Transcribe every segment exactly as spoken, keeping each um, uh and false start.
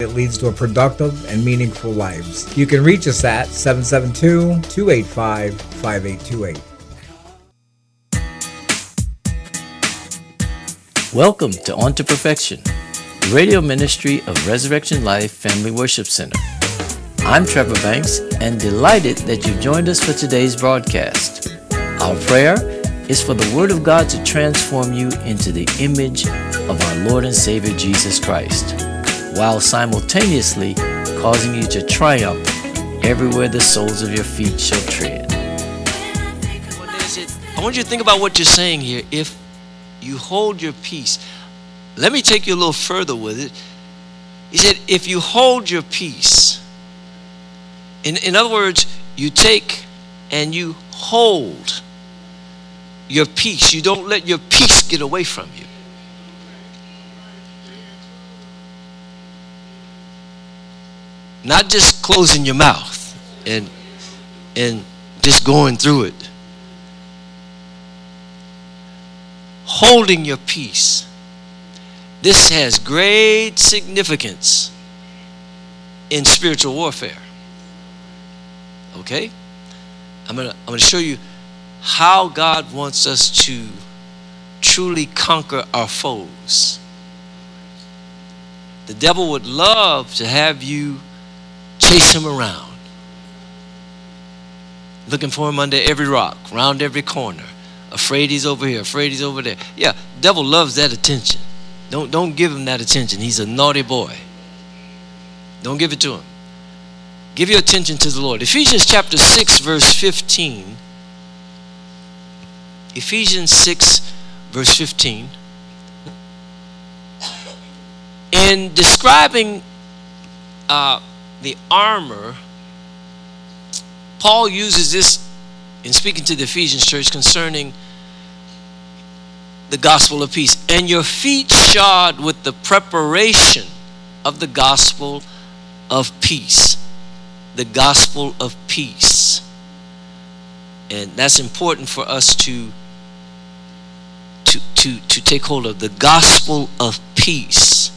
It leads to a productive and meaningful lives. You can reach us at seven seven two, two eight five, five eight two eight. Welcome to On to Perfection, the radio ministry of Resurrection Life Family Worship Center. I'm Trevor Banks and delighted that you've joined us for today's broadcast. Our prayer is for the Word of God to transform you into the image of our Lord and Savior Jesus Christ, while simultaneously causing you to triumph everywhere the soles of your feet shall tread. I want you to think about what you're saying here. If you hold your peace, let me take you a little further with it. He said, if you hold your peace, in, in other words, you take and you hold your peace. You don't let your peace get away from you. Not just closing your mouth and and just going through it. Holding your peace. This has great significance in spiritual warfare. Okay? I'm gonna I'm gonna show you how God wants us to truly conquer our foes. The devil would love to have you chase him around, looking for him under every rock, around every corner, afraid he's over here, afraid he's over there. Yeah, devil loves that attention. Don't don't give him that attention. He's a naughty boy. Don't give it to him. Give your attention to the Lord. Ephesians chapter six, verse fifteen. Ephesians six, verse fifteen. In describing uh, the armor, Paul uses this in speaking to the Ephesians church concerning the gospel of peace. And your feet shod with the preparation of the gospel of peace. The gospel of peace. And that's important for us to to to to take hold of, the gospel of peace.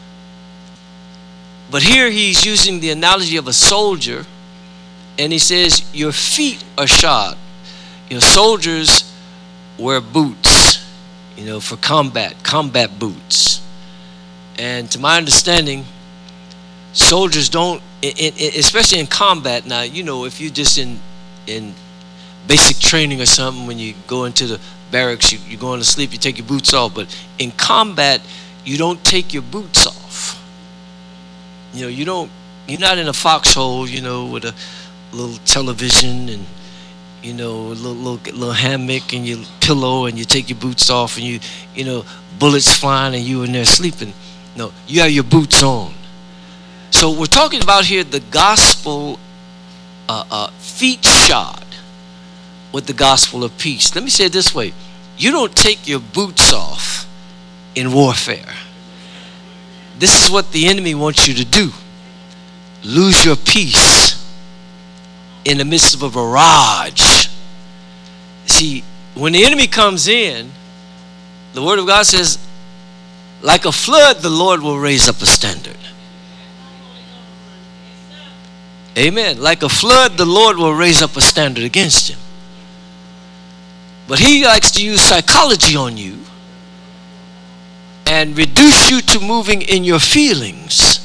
But here he's using the analogy of a soldier, and he says your feet are shod. You know, soldiers wear boots, you know, for combat, combat boots. And to my understanding, soldiers don't, in, in, especially in combat. Now, you know, if you're just in in basic training or something, when you go into the barracks, you, you're going to sleep, you take your boots off. But in combat, you don't take your boots off. You know, you don't, you're not in a foxhole, you know, with a little television and, you know, a little, little, little hammock and your pillow, and you take your boots off and you, you know, bullets flying and you in there sleeping. No, you have your boots on. So we're talking about here the gospel, uh, uh, feet shod with the gospel of peace. Let me say it this way. You don't take your boots off in warfare. This is what the enemy wants you to do. Lose your peace in the midst of a barrage. See, when the enemy comes in, the word of God says, like a flood, the Lord will raise up a standard. Amen. Like a flood, the Lord will raise up a standard against him. But he likes to use psychology on you and reduce you to moving in your feelings.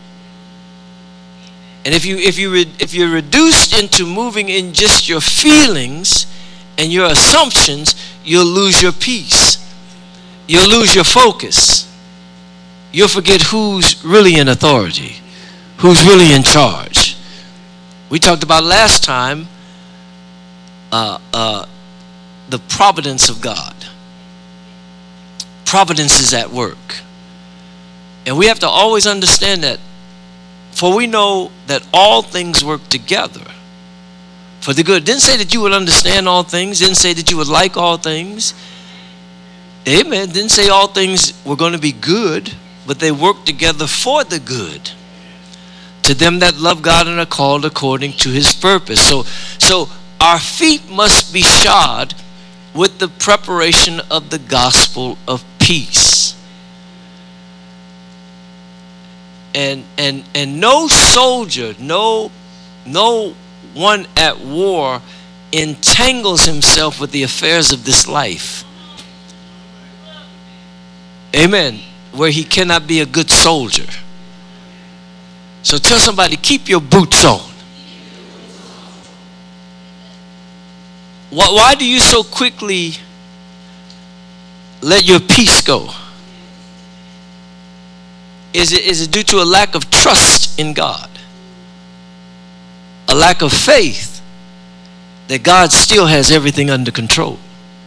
And if you if you re, if you're reduced into moving in just your feelings and your assumptions, you'll lose your peace. You'll lose your focus. You'll forget who's really in authority, who's really in charge. We talked about last time uh, uh, the providence of God. Providence is at work. And we have to always understand that. For we know that all things work together for the good. Didn't say that you would understand all things. Didn't say that you would like all things. Amen. Didn't say all things were going to be good, but they work together for the good. To them that love God and are called according to his purpose. So, so our feet must be shod with the preparation of the gospel of peace. And and and no soldier, no no one at war entangles himself with the affairs of this life. Amen. Where he cannot be a good soldier. So tell somebody, keep your boots on. Why, why do you so quickly let your peace go? Is it, is it due to a lack of trust in God? A lack of faith that God still has everything under control?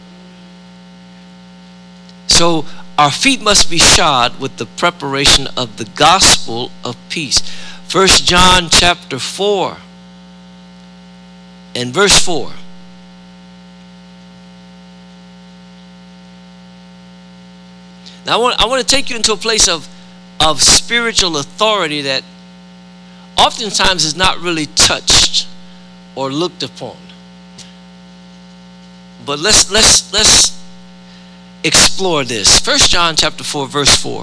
So our feet must be shod with the preparation of the gospel of peace. First John chapter four and verse four. Now I want, I want to take you into a place of, of spiritual authority that oftentimes is not really touched or looked upon. But let's let's let's explore this. First John chapter four, verse four.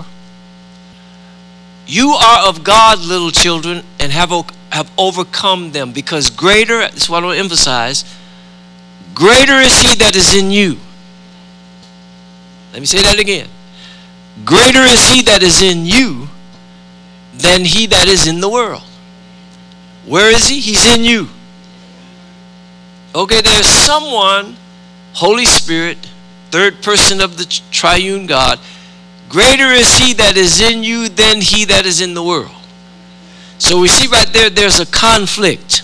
You are of God, little children, and have, have overcome them, because greater, this is what I want to emphasize, greater is he that is in you. Let me say that again. Greater is he that is in you than he that is in the world. Where is he? He's in you. Okay, there's someone, Holy Spirit, third person of the triune God. Greater is he that is in you than he that is in the world. So we see right there, there's a conflict.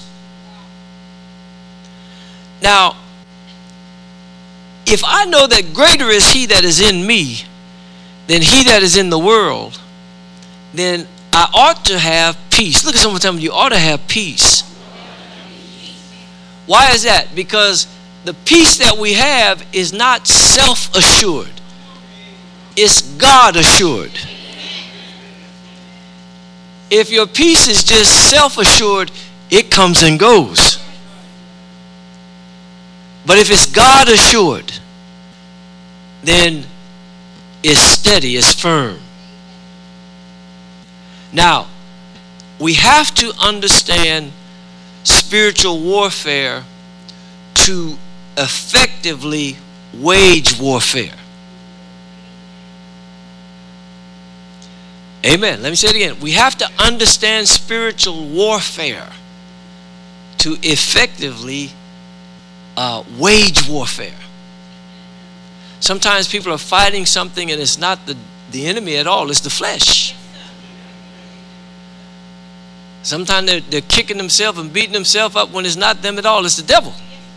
Now, if I know that greater is he that is in me than he that is in the world, then I ought to have peace. Look at someone tell me, you ought to have peace. Why is that? Because the peace that we have is not self-assured. It's God-assured. If your peace is just self-assured, it comes and goes. But if it's God-assured, then it's steady, it's firm. Now, we have to understand spiritual warfare to effectively wage warfare. Amen. Let me say it again. We have to understand spiritual warfare to effectively uh, wage warfare. Sometimes people are fighting something and it's not the, the enemy at all, it's the flesh. Sometimes they're, they're kicking themselves and beating themselves up when it's not them at all, it's the devil.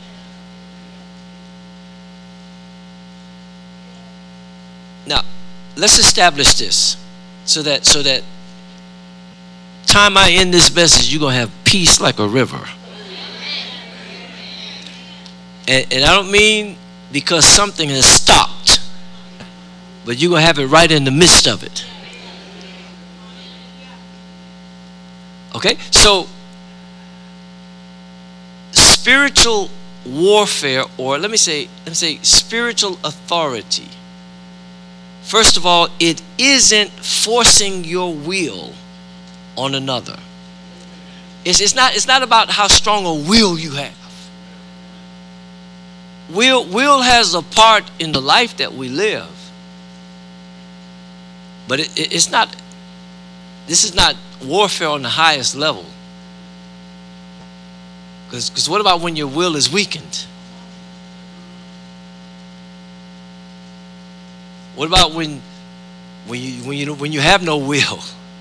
Now, let's establish this so that so that time I end this message, you're going to have peace like a river. And, and I don't mean because something has stopped, but you're going to have it right in the midst of it. Okay, so spiritual warfare, or let me say, let me say spiritual authority. First of all, it isn't forcing your will on another. It's, it's not, it's not about how strong a will you have. Will, will has a part in the life that we live. But it, it, it's not, this is not warfare on the highest level. Because because what about when your will is weakened? What about when when you when you when you have no will?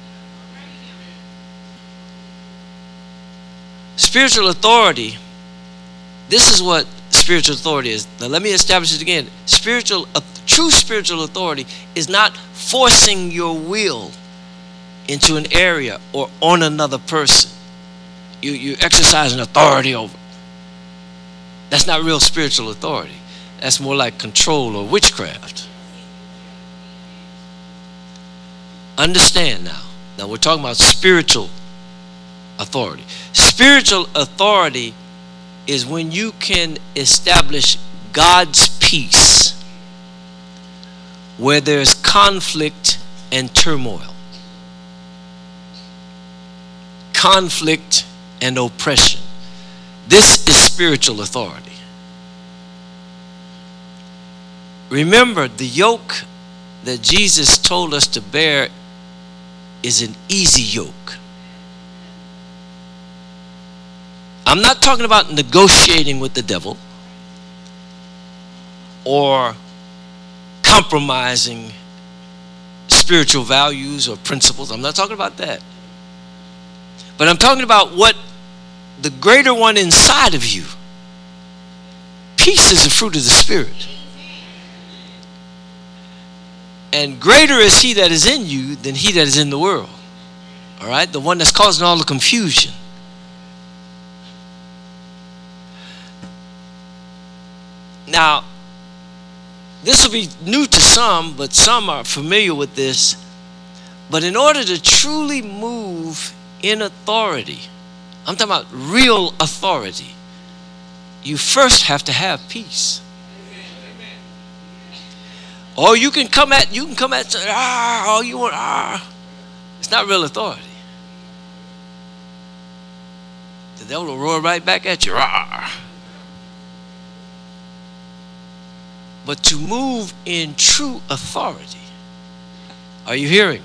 Spiritual authority. This is what spiritual authority is. Now let me establish it again. Spiritual, uh, true spiritual authority is not forcing your will into an area or on another person. You you exercise an authority over. That's not real spiritual authority. That's more like control or witchcraft. Understand now. Now we're talking about spiritual authority. Spiritual authority is when you can establish God's peace where there's conflict and turmoil. conflict and oppression. This is spiritual authority. Remember, the yoke that Jesus told us to bear is an easy yoke. I'm not talking about negotiating with the devil or compromising spiritual values or principles. I'm not talking about that. But I'm talking about what the greater one inside of you. Peace is a fruit of the Spirit. And greater is he that is in you than he that is in the world. All right? The one that's causing all the confusion. Now, this will be new to some, but some are familiar with this. But in order to truly move in authority, I'm talking about real authority, you first have to have peace. Or you can come at, you can come at, ah, all you want, ah. It's not real authority. The devil will roar right back at you, ah. But to move in true authority, are you hearing?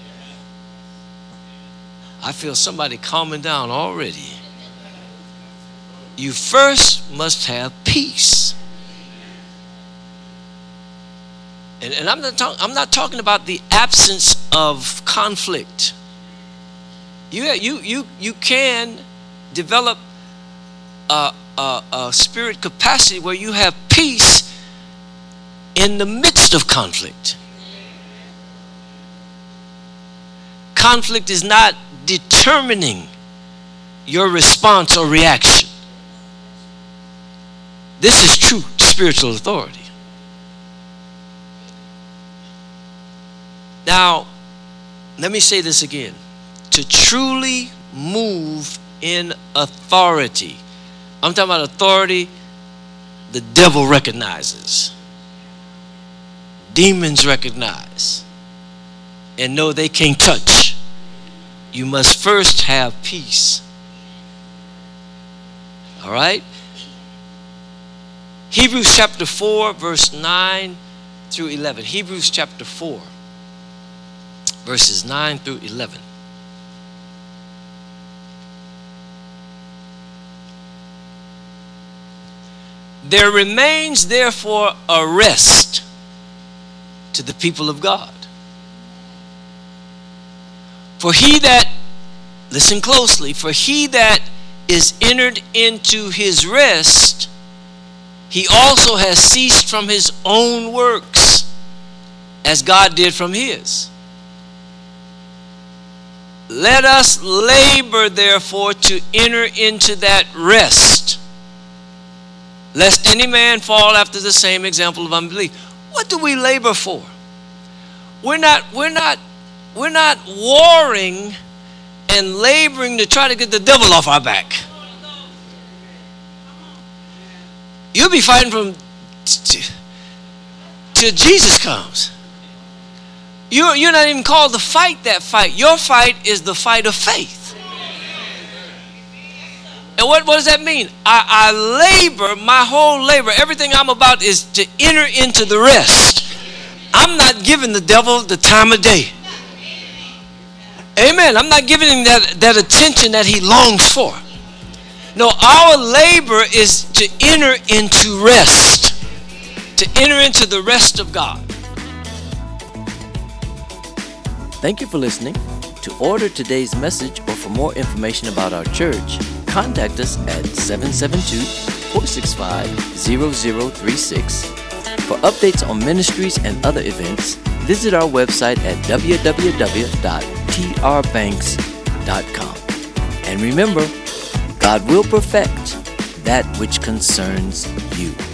I feel somebody calming down already. You first must have peace. And, and I'm not talking. I'm not talking about the absence of conflict. You you you you can develop a, a, a spirit capacity where you have peace in the midst of conflict. Conflict is not determining your response or reaction. This is true spiritual authority. Now, let me say this again. To truly move in authority, I'm talking about authority the devil recognizes, demons recognize, and know they can't touch. You must first have peace. All right? Hebrews chapter four, verse nine through eleven. Hebrews chapter four, verses nine through eleven. There remains therefore a rest to the people of God. For he that, listen closely, for he that is entered into his rest, he also has ceased from his own works, as God did from his. Let us labor, therefore, to enter into that rest, lest any man fall after the same example of unbelief. What do we labor for? We're not, we're not, we're not warring and laboring to try to get the devil off our back. You'll be fighting from t- till Jesus comes. You're, you're not even called to fight that fight. Your fight is the fight of faith. And what, what does that mean? I, I labor, my whole labor, everything I'm about is to enter into the rest. I'm not giving the devil the time of day. Amen. I'm not giving him that, that attention that he longs for. No, our labor is to enter into rest. To enter into the rest of God. Thank you for listening. To order today's message or for more information about our church, contact us at seven seven two, four six five, zero zero three six. For updates on ministries and other events, visit our website at w w w dot t r banks dot com. And remember, God will perfect that which concerns you.